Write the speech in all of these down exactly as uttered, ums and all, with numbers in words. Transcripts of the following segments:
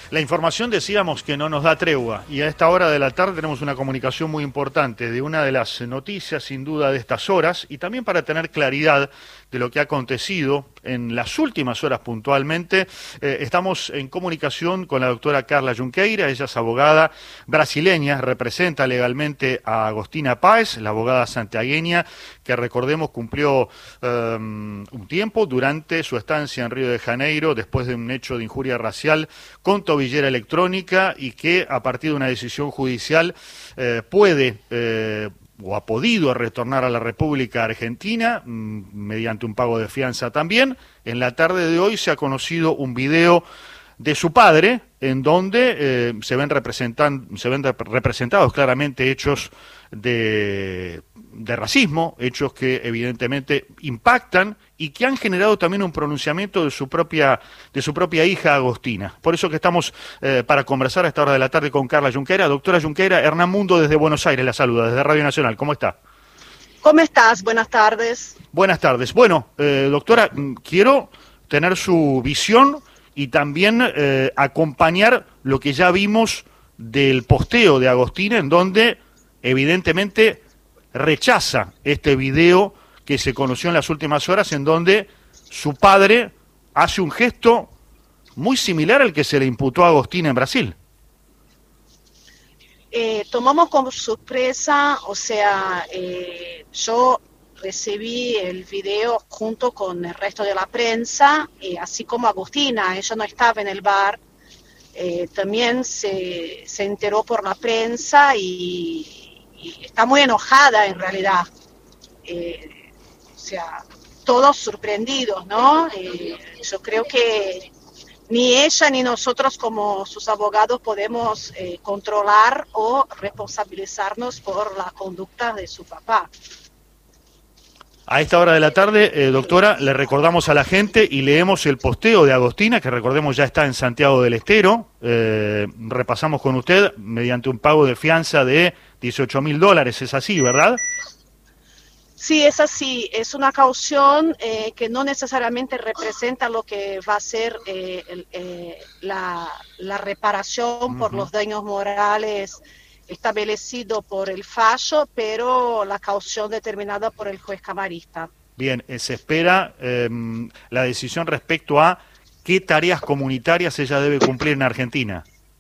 La información decíamos que no nos da tregua y a esta hora de la tarde tenemos una comunicación muy importante de una de las noticias sin duda de estas horas y también para tener claridad de lo que ha acontecido en las últimas horas puntualmente. Eh, estamos en comunicación con la doctora Carla Junqueira, ella es abogada brasileña, representa legalmente a Agostina Páez, la abogada santiagueña que recordemos cumplió eh, un tiempo durante su estancia en Río de Janeiro después de un hecho de injuria racial con tobillera electrónica y que a partir de una decisión judicial eh, puede eh, o ha podido retornar a la República Argentina mmm, mediante un pago de fianza también. En la tarde de hoy se ha conocido un video de su padre en donde eh, se ven, representan, se ven representados claramente hechos de, de racismo, hechos que evidentemente impactan y que han generado también un pronunciamiento de su propia, de su propia hija Agostina. Por eso que estamos eh, para conversar a esta hora de la tarde con Carla Junqueira. Doctora Junqueira, Hernán Mundo desde Buenos Aires la saluda, desde Radio Nacional. ¿Cómo está? ¿Cómo estás? Buenas tardes. Buenas tardes. Bueno, eh, doctora, quiero tener su visión y también eh, acompañar lo que ya vimos del posteo de Agostina, en donde evidentemente rechaza este video que se conoció en las últimas horas, en donde su padre hace un gesto muy similar al que se le imputó a Agostina en Brasil. Eh, tomamos como sorpresa, o sea, eh, yo recibí el video junto con el resto de la prensa, eh, así como Agostina, ella no estaba en el bar, eh, también se, se enteró por la prensa y, y está muy enojada en realidad. Eh, o sea, todos sorprendidos, ¿no? Eh, yo creo que ni ella ni nosotros como sus abogados podemos eh, controlar o responsabilizarnos por la conducta de su papá. A esta hora de la tarde, eh, doctora, le recordamos a la gente y leemos el posteo de Agostina, que recordemos ya está en Santiago del Estero. Eh, repasamos con usted mediante un pago de fianza de dieciocho mil dólares, es así, ¿verdad? Sí, es así. Es una caución eh, que no necesariamente representa lo que va a ser eh, el, eh, la, la reparación uh-huh. por los daños morales establecido por el fallo, pero la caución determinada por el juez camarista. Bien, eh, se espera eh, la decisión respecto a qué tareas comunitarias ella debe cumplir en Argentina.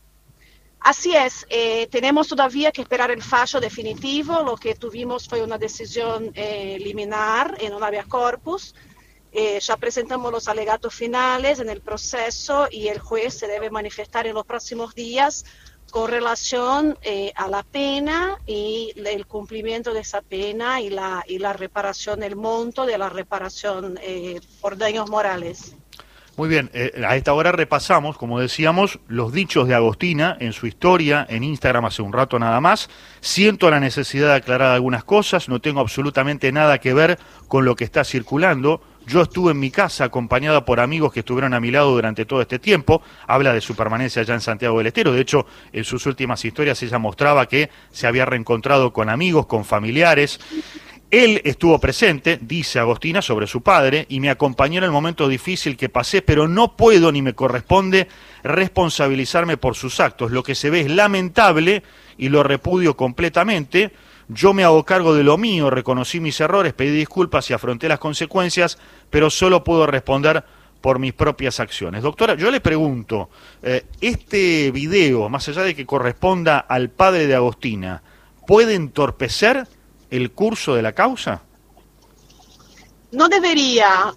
Así es, eh, tenemos todavía que esperar el fallo definitivo. Lo que tuvimos fue una decisión eh, liminar en un habeas corpus. Eh, ya presentamos los alegatos finales en el proceso y el juez se debe manifestar en los próximos días con relación eh, a la pena y el cumplimiento de esa pena y la, y la reparación, el monto de la reparación eh, por daños morales. Muy bien, eh, a esta hora repasamos, como decíamos, los dichos de Agostina en su historia, en Instagram hace un rato nada más. Siento la necesidad de aclarar algunas cosas, no tengo absolutamente nada que ver con lo que está circulando. Yo estuve en mi casa acompañada por amigos que estuvieron a mi lado durante todo este tiempo. Habla de su permanencia allá en Santiago del Estero. De hecho, en sus últimas historias ella mostraba que se había reencontrado con amigos, con familiares. Él estuvo presente, dice Agostina, sobre su padre, y me acompañó en el momento difícil que pasé, pero no puedo ni me corresponde responsabilizarme por sus actos. Lo que se ve es lamentable y lo repudio completamente. Yo me hago cargo de lo mío, reconocí mis errores, pedí disculpas y afronté las consecuencias, pero solo puedo responder por mis propias acciones. Doctora, yo le pregunto, eh, este video, más allá de que corresponda al padre de Agostina, ¿puede entorpecer el curso de la causa? No debería,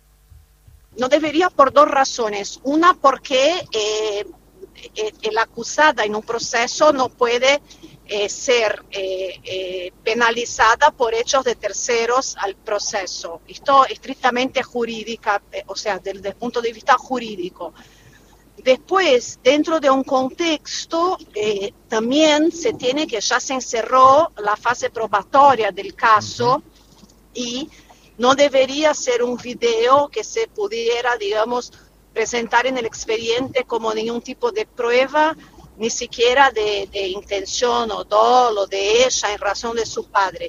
no debería por dos razones. Una, porque eh, el acusada en un proceso no puede eh, ser eh, eh, penalizada por hechos de terceros al proceso. Esto es estrictamente jurídica, eh, o sea, desde el punto de vista jurídico. Después, dentro de un contexto, eh, también se tiene que ya se encerró la fase probatoria del caso y no debería ser un video que se pudiera, digamos, presentar en el expediente como ningún tipo de prueba, ni siquiera de, de intención o dolo de ella en razón de su padre.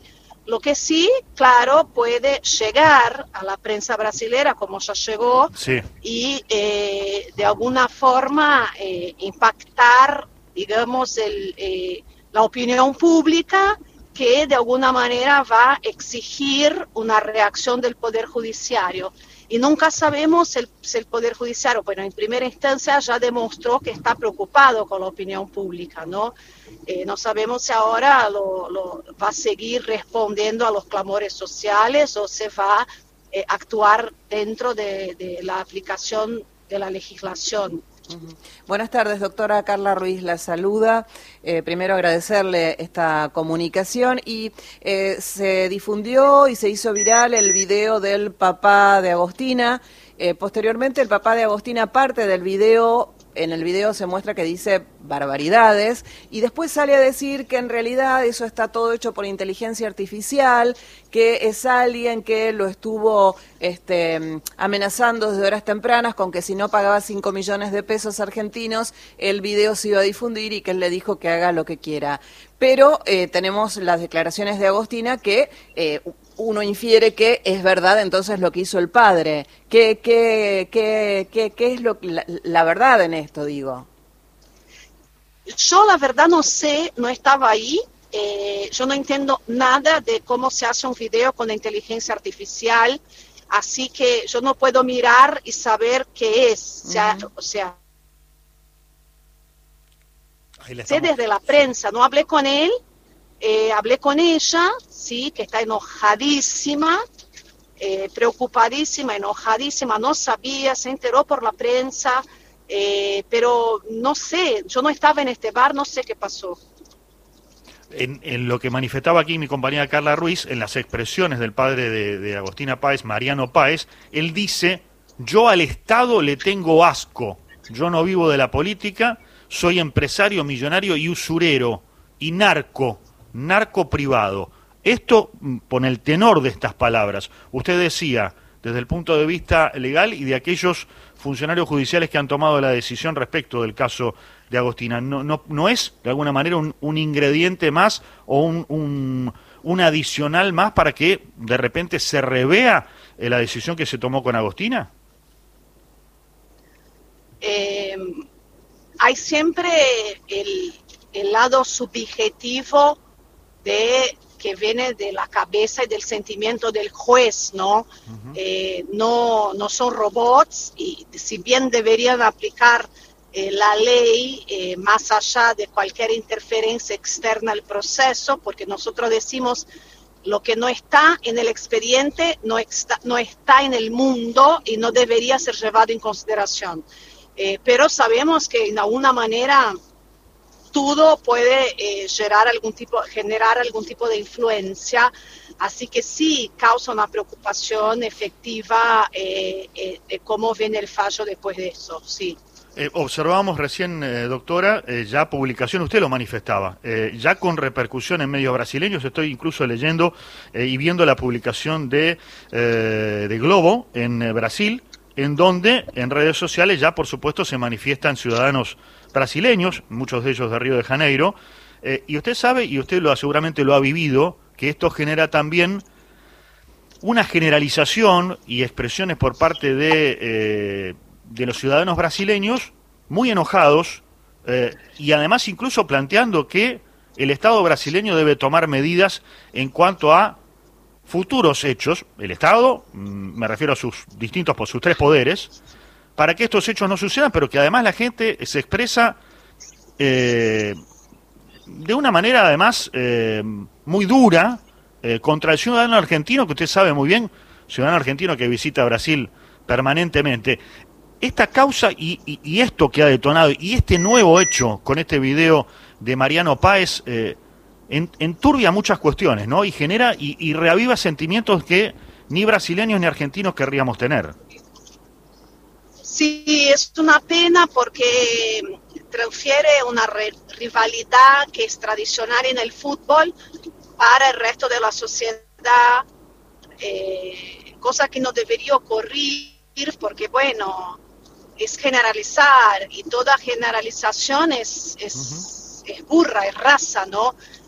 Lo que sí, claro, puede llegar a la prensa brasilera, como ya llegó, Sí. y eh, de alguna forma eh, impactar, digamos, el, eh, la opinión pública, que de alguna manera va a exigir una reacción del Poder Judiciario. Y nunca sabemos el, si el Poder Judiciario, bueno, en primera instancia ya demostró que está preocupado con la opinión pública, ¿no? Eh, no sabemos si ahora lo, lo, va a seguir respondiendo a los clamores sociales o se va a eh, actuar dentro de, de la aplicación de la legislación. Uh-huh. Buenas tardes, doctora Carla Ruiz, la saluda. Eh, primero agradecerle esta comunicación y eh, se difundió y se hizo viral el video del papá de Agostina. Eh, posteriormente el papá de Agostina parte del video. En el video se muestra que dice barbaridades y después sale a decir que en realidad eso está todo hecho por inteligencia artificial, que es alguien que lo estuvo este, amenazando desde horas tempranas con que si no pagaba cinco millones de pesos argentinos, el video se iba a difundir y que él le dijo que haga lo que quiera. Pero eh, tenemos las declaraciones de Agostina que eh, uno infiere que es verdad entonces lo que hizo el padre. ¿Qué, qué, qué, qué, qué es lo, la, la verdad en esto, digo? Yo la verdad no sé, no estaba ahí, eh, yo no entiendo nada de cómo se hace un video con la inteligencia artificial, así que yo no puedo mirar y saber qué es, uh-huh. o sea, o sea sé desde la prensa, no hablé con él, eh, hablé con ella, sí, que está enojadísima, eh, preocupadísima, enojadísima, no sabía, se enteró por la prensa, eh, pero no sé, yo no estaba en este bar, no sé qué pasó. En, en lo que manifestaba aquí mi compañera Carla Ruiz, en las expresiones del padre de, de Agostina Páez, Mariano Páez, él dice: yo al Estado le tengo asco, yo no vivo de la política, soy empresario, millonario y usurero, y narco, narco privado. Esto, con el tenor de estas palabras, usted decía, desde el punto de vista legal y de aquellos funcionarios judiciales que han tomado la decisión respecto del caso de Agostina, ¿no, no, no es de alguna manera un, un ingrediente más o un, un, un adicional más para que de repente se revea eh, la decisión que se tomó con Agostina? Eh, hay siempre el, el lado subjetivo de que viene de la cabeza y del sentimiento del juez, ¿no? Uh-huh. Eh, no, no son robots y si bien deberían aplicar eh, la ley eh, más allá de cualquier interferencia externa al proceso, porque nosotros decimos lo que no está en el expediente no está, no está en el mundo y no debería ser llevado en consideración. Eh, pero sabemos que de alguna manera todo puede eh, generar algún tipo, generar algún tipo de influencia, así que sí causa una preocupación efectiva eh, eh, de cómo viene el fallo después de eso, sí. Eh, observábamos recién, eh, doctora, eh, ya publicación, usted lo manifestaba, eh, ya con repercusión en medios brasileños, estoy incluso leyendo eh, y viendo la publicación de, eh, de Globo en eh, Brasil, en donde en redes sociales ya por supuesto se manifiestan ciudadanos brasileños, muchos de ellos de Río de Janeiro, eh, y usted sabe, y usted lo seguramente lo ha vivido, que esto genera también una generalización y expresiones por parte de, eh, de los ciudadanos brasileños muy enojados, eh, y además incluso planteando que el Estado brasileño debe tomar medidas en cuanto a futuros hechos, el Estado, me refiero a sus distintos, por sus tres poderes, para que estos hechos no sucedan, pero que además la gente se expresa eh, de una manera además eh, muy dura eh, contra el ciudadano argentino, que usted sabe muy bien, ciudadano argentino que visita Brasil permanentemente. Esta causa y, y, y esto que ha detonado, y este nuevo hecho con este video de Mariano Páez, eh, enturbia muchas cuestiones, ¿no? Y genera y, y reaviva sentimientos que ni brasileños ni argentinos querríamos tener. Sí, es una pena porque transfiere una rivalidad que es tradicional en el fútbol para el resto de la sociedad, eh, cosa que no debería ocurrir porque, bueno, es generalizar y toda generalización es, es, uh-huh. es burra, es raza, ¿no?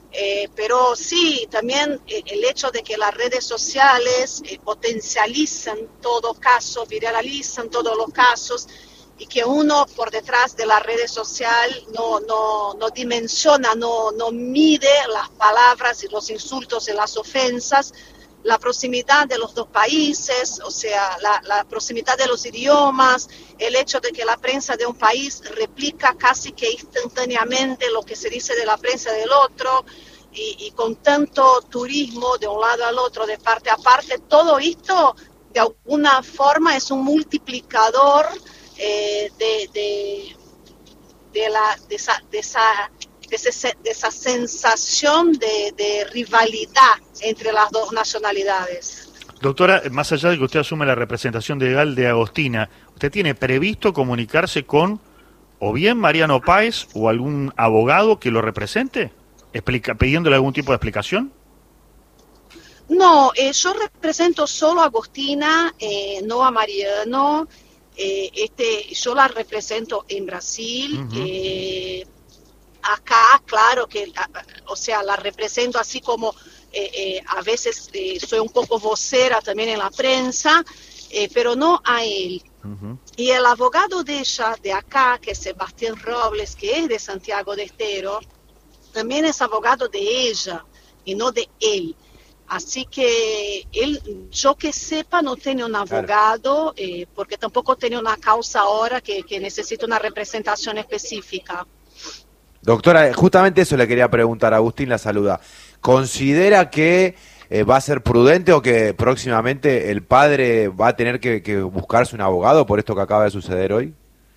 Eh, pero sí, también eh, el hecho de que las redes sociales eh, potencializan todo caso, viralizan todos los casos, y que uno por detrás de la red social no, no, no dimensiona, no, no mide las palabras y los insultos y las ofensas, la proximidad de los dos países, o sea, la, la proximidad de los idiomas, el hecho de que la prensa de un país replica casi que instantáneamente lo que se dice de la prensa del otro, y, y con tanto turismo de un lado al otro, de parte a parte, todo esto de alguna forma es un multiplicador eh, de, de, de, la, de, esa, de, esa, de, ese, de esa sensación de, de rivalidad entre las dos nacionalidades. Doctora, más allá de que usted asume la representación legal de Agostina, ¿usted tiene previsto comunicarse con o bien Mariano Páez o algún abogado que lo represente, explica, pidiéndole algún tipo de explicación? No, eh, yo represento solo a Agostina, eh, no a Mariano. Eh, este, yo la represento en Brasil. Uh-huh. eh, acá, claro que, o sea, la represento así como eh, eh, a veces eh, soy un poco vocera también en la prensa, eh, pero no a él. Uh-huh. Y el abogado de ella, de acá, que es Sebastián Robles, que es de Santiago del Estero, también es abogado de ella y no de él. Así que él, yo que sepa, no tiene un abogado, claro. eh, porque tampoco tiene una causa ahora que, que necesita una representación específica. Doctora, justamente eso le quería preguntar, Agustín la saluda. ¿Considera que eh, va a ser prudente o que próximamente el padre va a tener que, que buscarse un abogado por esto que acaba de suceder hoy?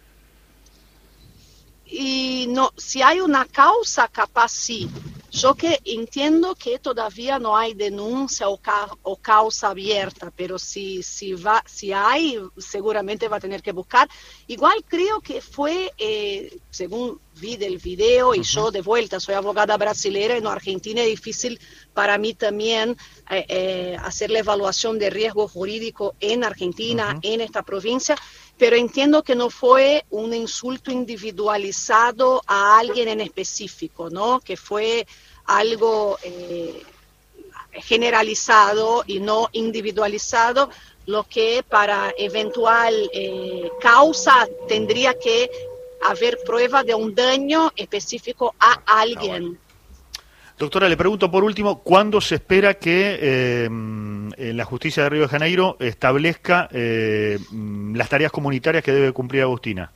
Y no, si hay una causa, capaz sí. Yo que entiendo que todavía no hay denuncia o, ca o causa abierta, pero si, si, va, si hay, seguramente va a tener que buscar. Igual creo que fue, eh, según vi del video, y uh-huh. yo de vuelta soy abogada brasilera, en Argentina es difícil para mí también eh, eh, hacer la evaluación de riesgo jurídico en Argentina, uh-huh. en esta provincia, pero entiendo que no fue un insulto individualizado a alguien en específico, ¿no? Que fue algo eh, generalizado y no individualizado, lo que para eventual eh, causa tendría que haber prueba de un daño específico a alguien. Doctora, le pregunto por último, ¿cuándo se espera que eh, la justicia de Río de Janeiro establezca eh, las tareas comunitarias que debe cumplir Agostina?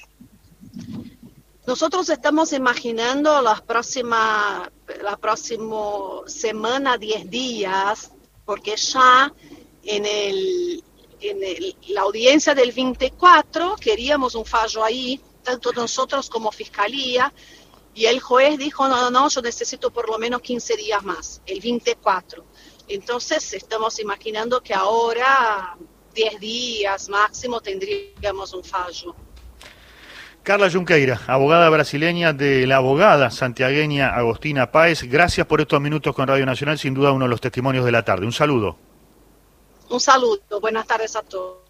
Nosotros estamos imaginando las próximas, la próxima semana, diez días, porque ya en, el, en el, la audiencia del veinticuatro queríamos un fallo ahí, tanto nosotros como Fiscalía, y el juez dijo, no, no, no, yo necesito por lo menos quince días más, el veinticuatro. Entonces estamos imaginando que ahora, diez días máximo, tendríamos un fallo. Carla Junqueira, abogada brasileña de la abogada santiagueña Agostina Páez, gracias por estos minutos con Radio Nacional, sin duda uno de los testimonios de la tarde. Un saludo. Un saludo, buenas tardes a todos.